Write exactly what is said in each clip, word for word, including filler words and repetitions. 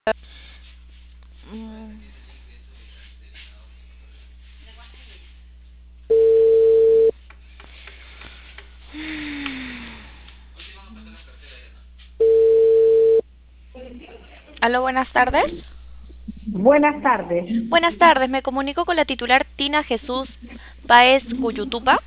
Mm. Aló, buenas tardes. Buenas tardes. Buenas tardes, me comunico con la titular Tina Jesús Páez Cuyutupa.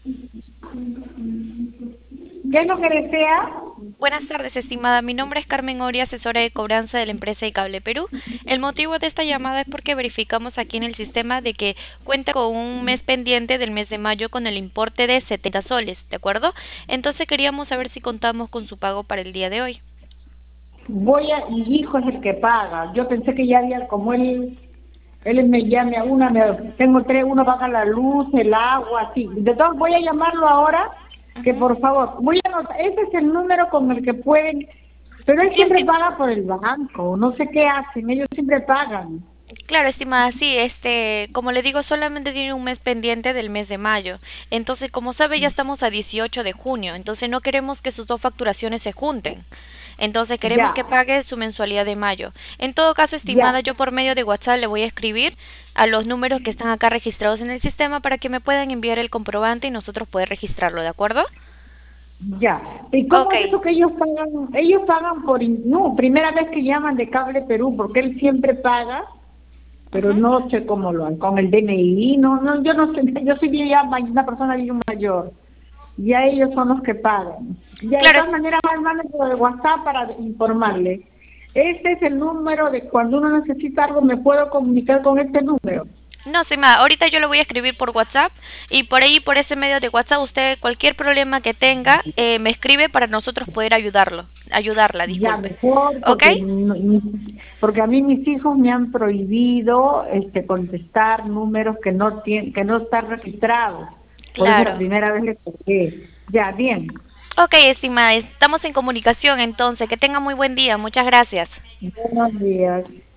¿Qué es lo que desea? Buenas tardes, estimada. Mi nombre es Carmen Ori, asesora de cobranza de la empresa Cable Perú. El motivo de esta llamada es porque verificamos aquí en el sistema de que cuenta con un mes pendiente del mes de mayo con el importe de setenta soles, ¿de acuerdo? Entonces queríamos saber si contamos con su pago para el día de hoy. Voy a, mi hijo es el que paga. Yo pensé que ya había, como él, él me llame a una, me, tengo tres, uno paga la luz, el agua, sí. De todos, voy a llamarlo ahora, que Ujú. por favor, voy a anotar, ese es el número con el que pueden, pero él Sí, siempre esti- paga por el banco, no sé qué hacen, ellos siempre pagan. Claro, estimada, sí, este, como le digo, solamente tiene un mes pendiente del mes de mayo. Entonces, como sabe, ya estamos a dieciocho de junio, entonces no queremos que sus dos facturaciones se junten. Entonces, queremos que Ya, pague su mensualidad de mayo. En todo caso, estimada, ya, yo por medio de WhatsApp le voy a escribir a los números que están acá registrados en el sistema para que me puedan enviar el comprobante y nosotros poder registrarlo, ¿de acuerdo? ya. ¿Y cómo Ok. es eso que ellos pagan? Ellos pagan por, in- no, primera vez que llaman de Cable Perú, porque él siempre paga, pero Ujú. no sé cómo lo han, con el D N I, no, no, yo no sé, yo soy bien ya ma- una persona bien mayor, ya ellos son los que pagan. Ya de Claro, todas maneras, manden por el WhatsApp para informarle. Este es el número de cuando uno necesita algo, me puedo comunicar con este número. no, sin más, ahorita yo le voy a escribir por WhatsApp y por ahí, por ese medio de WhatsApp, usted cualquier problema que tenga, eh, me escribe para nosotros poder ayudarlo, ayudarla, Ya disculpe. mejor, ¿Ok? porque no- mi- porque a mí mis hijos me han prohibido este contestar números que no tienen, que no están registrados. Por eso la Claro. primera vez le toqué. Ya, bien. Ok, estimada, estamos en comunicación entonces. Que tenga muy buen día. Muchas gracias. Buenos días.